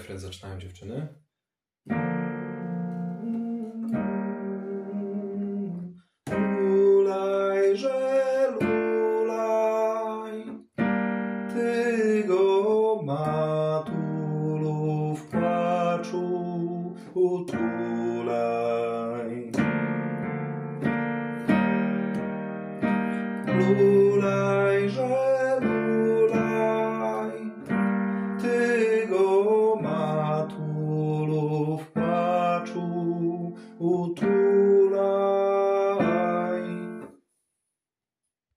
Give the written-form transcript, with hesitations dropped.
refren zaczynają dziewczyny. Lulajże, lulaj, ty go matulu w płaczu utulaj. Lulajże,